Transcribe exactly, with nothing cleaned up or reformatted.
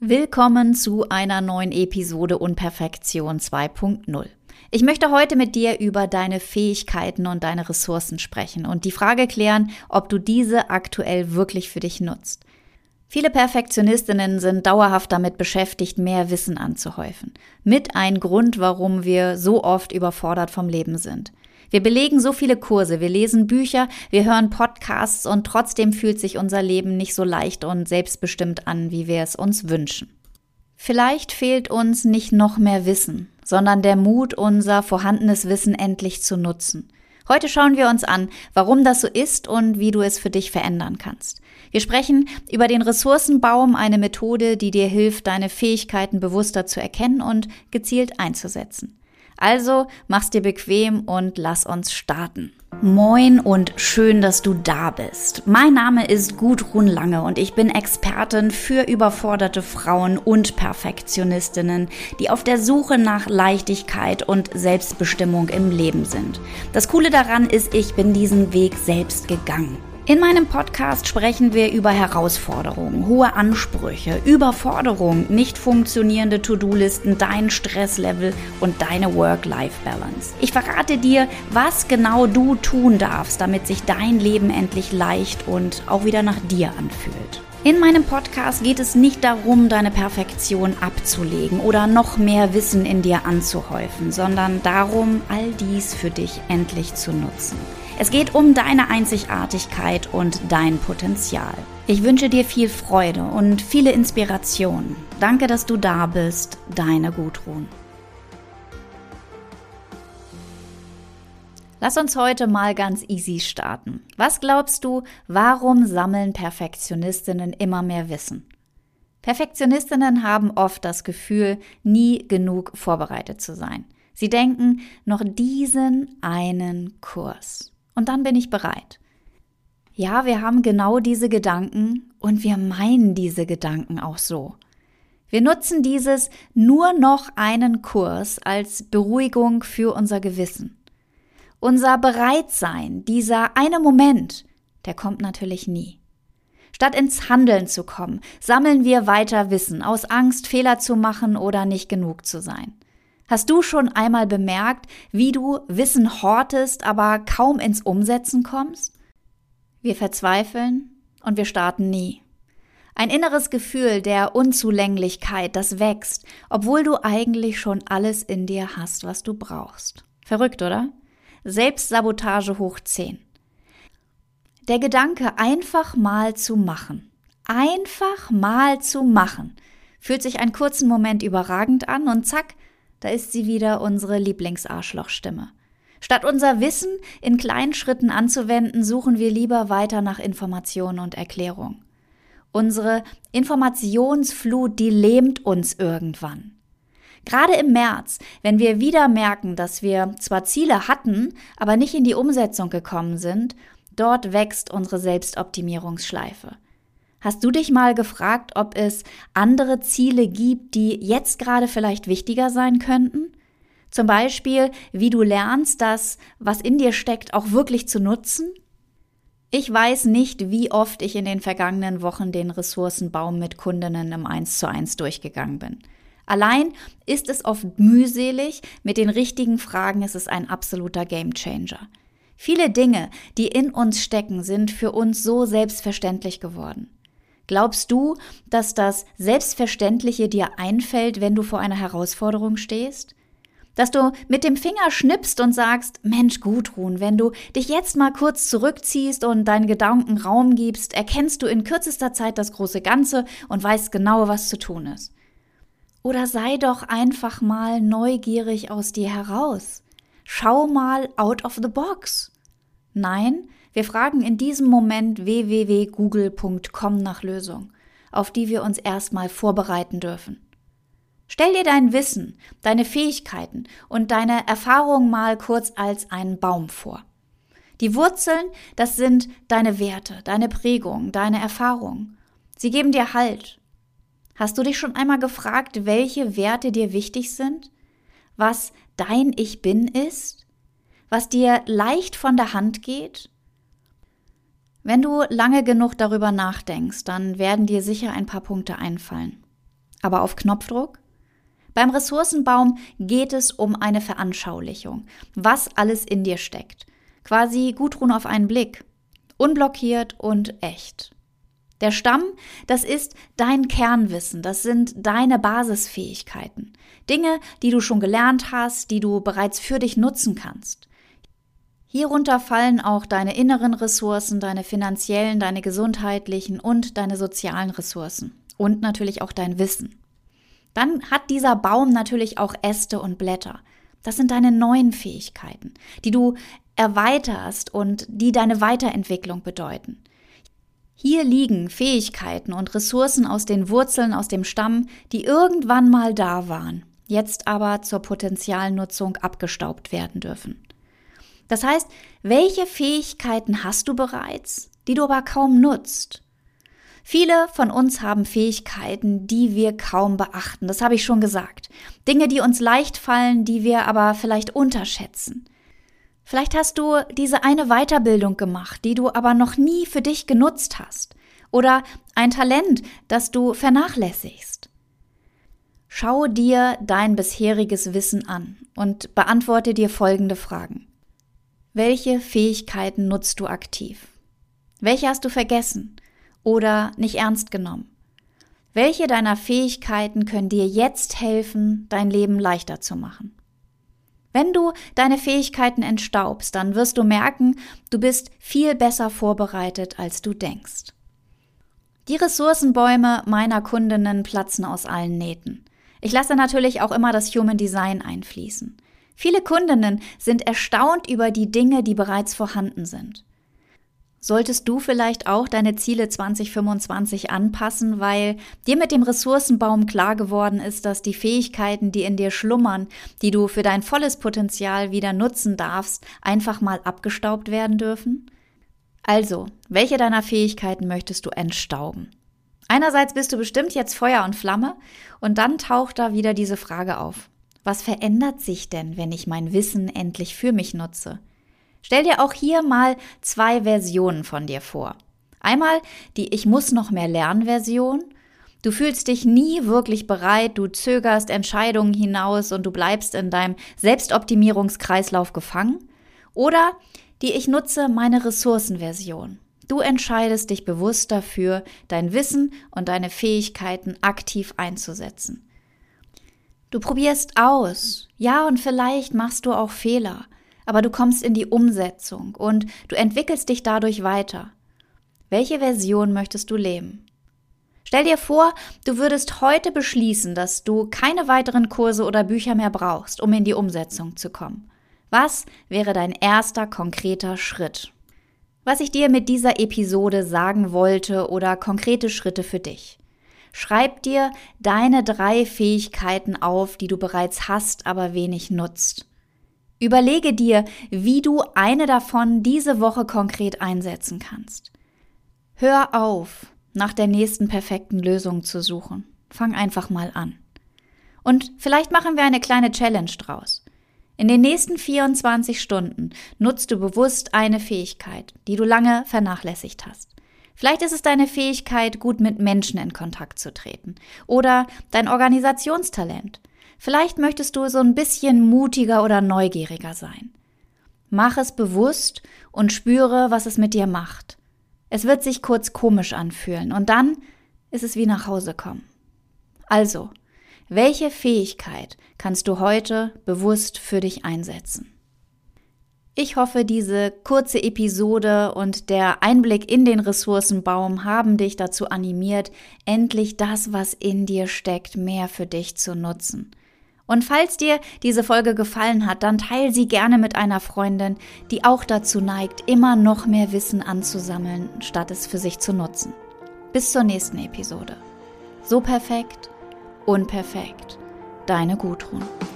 Willkommen zu einer neuen Episode Unperfektion zwei Punkt null. Ich möchte heute mit dir über deine Fähigkeiten und deine Ressourcen sprechen und die Frage klären, ob du diese aktuell wirklich für dich nutzt. Viele Perfektionistinnen sind dauerhaft damit beschäftigt, mehr Wissen anzuhäufen. Mit ein Grund, warum wir so oft überfordert vom Leben sind. Wir belegen so viele Kurse, wir lesen Bücher, wir hören Podcasts und trotzdem fühlt sich unser Leben nicht so leicht und selbstbestimmt an, wie wir es uns wünschen. Vielleicht fehlt uns nicht noch mehr Wissen, sondern der Mut, unser vorhandenes Wissen endlich zu nutzen. Heute schauen wir uns an, warum das so ist und wie du es für dich verändern kannst. Wir sprechen über den Ressourcenbaum, eine Methode, die dir hilft, deine Fähigkeiten bewusster zu erkennen und gezielt einzusetzen. Also mach's dir bequem und lass uns starten. Moin und schön, dass du da bist. Mein Name ist Gudrun Lange und ich bin Expertin für überforderte Frauen und Perfektionistinnen, die auf der Suche nach Leichtigkeit und Selbstbestimmung im Leben sind. Das Coole daran ist, ich bin diesen Weg selbst gegangen. In meinem Podcast sprechen wir über Herausforderungen, hohe Ansprüche, Überforderung, nicht funktionierende To-Do-Listen, dein Stresslevel und deine Work-Life-Balance. Ich verrate dir, was genau du tun darfst, damit sich dein Leben endlich leicht und auch wieder nach dir anfühlt. In meinem Podcast geht es nicht darum, deine Perfektion abzulegen oder noch mehr Wissen in dir anzuhäufen, sondern darum, all dies für dich endlich zu nutzen. Es geht um deine Einzigartigkeit und dein Potenzial. Ich wünsche dir viel Freude und viele Inspirationen. Danke, dass du da bist. Deine Gudrun. Lass uns heute mal ganz easy starten. Was glaubst du, warum sammeln Perfektionistinnen immer mehr Wissen? Perfektionistinnen haben oft das Gefühl, nie genug vorbereitet zu sein. Sie denken, noch diesen einen Kurs. Und dann bin ich bereit. Ja, wir haben genau diese Gedanken und wir meinen diese Gedanken auch so. Wir nutzen dieses nur noch einen Kurs als Beruhigung für unser Gewissen. Unser Bereitsein, dieser eine Moment, der kommt natürlich nie. Statt ins Handeln zu kommen, sammeln wir weiter Wissen, aus Angst, Fehler zu machen oder nicht genug zu sein. Hast du schon einmal bemerkt, wie du Wissen hortest, aber kaum ins Umsetzen kommst? Wir verzweifeln und wir starten nie. Ein inneres Gefühl der Unzulänglichkeit, das wächst, obwohl du eigentlich schon alles in dir hast, was du brauchst. Verrückt, oder? Selbstsabotage hoch zehn. Der Gedanke, einfach mal zu machen, einfach mal zu machen, fühlt sich einen kurzen Moment überragend an und zack, da ist sie wieder, unsere Lieblingsarschlochstimme. Statt unser Wissen in kleinen Schritten anzuwenden, suchen wir lieber weiter nach Informationen und Erklärung. Unsere Informationsflut, die lähmt uns irgendwann. Gerade im März, wenn wir wieder merken, dass wir zwar Ziele hatten, aber nicht in die Umsetzung gekommen sind, dort wächst unsere Selbstoptimierungsschleife. Hast du dich mal gefragt, ob es andere Ziele gibt, die jetzt gerade vielleicht wichtiger sein könnten? Zum Beispiel, wie du lernst, das, was in dir steckt, auch wirklich zu nutzen? Ich weiß nicht, wie oft ich in den vergangenen Wochen den Ressourcenbaum mit Kundinnen im eins zu eins durchgegangen bin. Allein ist es oft mühselig, mit den richtigen Fragen ist es ein absoluter Gamechanger. Viele Dinge, die in uns stecken, sind für uns so selbstverständlich geworden. Glaubst du, dass das Selbstverständliche dir einfällt, wenn du vor einer Herausforderung stehst? Dass du mit dem Finger schnippst und sagst, Mensch Gudrun, wenn du dich jetzt mal kurz zurückziehst und deinen Gedanken Raum gibst, erkennst du in kürzester Zeit das große Ganze und weißt genau, was zu tun ist. Oder sei doch einfach mal neugierig aus dir heraus. Schau mal out of the box. Nein, wir fragen in diesem Moment w w w punkt google punkt com nach Lösung, auf die wir uns erstmal vorbereiten dürfen. Stell dir dein Wissen, deine Fähigkeiten und deine Erfahrungen mal kurz als einen Baum vor. Die Wurzeln, das sind deine Werte, deine Prägungen, deine Erfahrungen. Sie geben dir Halt. Hast du dich schon einmal gefragt, welche Werte dir wichtig sind? Was dein Ich Bin ist? Was dir leicht von der Hand geht? Wenn du lange genug darüber nachdenkst, dann werden dir sicher ein paar Punkte einfallen. aber auf Knopfdruck? Beim Ressourcenbaum geht es um eine Veranschaulichung, was alles in dir steckt. Quasi Gudrun auf einen Blick, unblockiert und echt. Der Stamm, das ist dein Kernwissen, das sind deine Basisfähigkeiten. Dinge, die du schon gelernt hast, die du bereits für dich nutzen kannst. Hierunter fallen auch deine inneren Ressourcen, deine finanziellen, deine gesundheitlichen und deine sozialen Ressourcen und natürlich auch dein Wissen. Dann hat dieser Baum natürlich auch Äste und Blätter. Das sind deine neuen Fähigkeiten, die du erweiterst und die deine Weiterentwicklung bedeuten. Hier liegen Fähigkeiten und Ressourcen aus den Wurzeln, aus dem Stamm, die irgendwann mal da waren, jetzt aber zur Potenzialnutzung abgestaubt werden dürfen. Das heißt, welche Fähigkeiten hast du bereits, die du aber kaum nutzt? Viele von uns haben Fähigkeiten, die wir kaum beachten, das habe ich schon gesagt. Dinge, die uns leicht fallen, die wir aber vielleicht unterschätzen. Vielleicht hast du diese eine Weiterbildung gemacht, die du aber noch nie für dich genutzt hast. Oder ein Talent, das du vernachlässigst. Schau dir dein bisheriges Wissen an und beantworte dir folgende Fragen. Welche Fähigkeiten nutzt du aktiv? Welche hast du vergessen oder nicht ernst genommen? Welche deiner Fähigkeiten können dir jetzt helfen, dein Leben leichter zu machen? Wenn du deine Fähigkeiten entstaubst, dann wirst du merken, du bist viel besser vorbereitet, als du denkst. Die Ressourcenbäume meiner Kundinnen platzen aus allen Nähten. Ich lasse natürlich auch immer das Human Design einfließen. Viele Kundinnen sind erstaunt über die Dinge, die bereits vorhanden sind. Solltest du vielleicht auch deine Ziele zwanzig fünfundzwanzig anpassen, weil dir mit dem Ressourcenbaum klar geworden ist, dass die Fähigkeiten, die in dir schlummern, die du für dein volles Potenzial wieder nutzen darfst, einfach mal abgestaubt werden dürfen? Also, welche deiner Fähigkeiten möchtest du entstauben? Einerseits bist du bestimmt jetzt Feuer und Flamme und dann taucht da wieder diese Frage auf. Was verändert sich denn, wenn ich mein Wissen endlich für mich nutze? Stell dir auch hier mal zwei Versionen von dir vor. Einmal die Ich muss noch mehr lernen Version. Du fühlst dich nie wirklich bereit, du zögerst Entscheidungen hinaus und du bleibst in deinem Selbstoptimierungskreislauf gefangen. Oder die Ich nutze meine Ressourcen Version. Du entscheidest dich bewusst dafür, dein Wissen und deine Fähigkeiten aktiv einzusetzen. Du probierst aus, ja, und vielleicht machst du auch Fehler. Aber du kommst in die Umsetzung und du entwickelst dich dadurch weiter. Welche Version möchtest du leben? Stell dir vor, du würdest heute beschließen, dass du keine weiteren Kurse oder Bücher mehr brauchst, um in die Umsetzung zu kommen. Was wäre dein erster konkreter Schritt? Was ich dir mit dieser Episode sagen wollte oder konkrete Schritte für dich. Schreib dir deine drei Fähigkeiten auf, die du bereits hast, aber wenig nutzt. Überlege dir, wie du eine davon diese Woche konkret einsetzen kannst. Hör auf, nach der nächsten perfekten Lösung zu suchen. Fang einfach mal an. Und vielleicht machen wir eine kleine Challenge draus. In den nächsten vierundzwanzig Stunden nutzt du bewusst eine Fähigkeit, die du lange vernachlässigt hast. Vielleicht ist es deine Fähigkeit, gut mit Menschen in Kontakt zu treten. Oder dein Organisationstalent. Vielleicht möchtest du so ein bisschen mutiger oder neugieriger sein. Mach es bewusst und spüre, was es mit dir macht. Es wird sich kurz komisch anfühlen und dann ist es wie nach Hause kommen. Also, welche Fähigkeit kannst du heute bewusst für dich einsetzen? Ich hoffe, diese kurze Episode und der Einblick in den Ressourcenbaum haben dich dazu animiert, endlich das, was in dir steckt, mehr für dich zu nutzen. Und falls dir diese Folge gefallen hat, dann teile sie gerne mit einer Freundin, die auch dazu neigt, immer noch mehr Wissen anzusammeln, statt es für sich zu nutzen. Bis zur nächsten Episode. So perfekt, unperfekt. Deine Gudrun.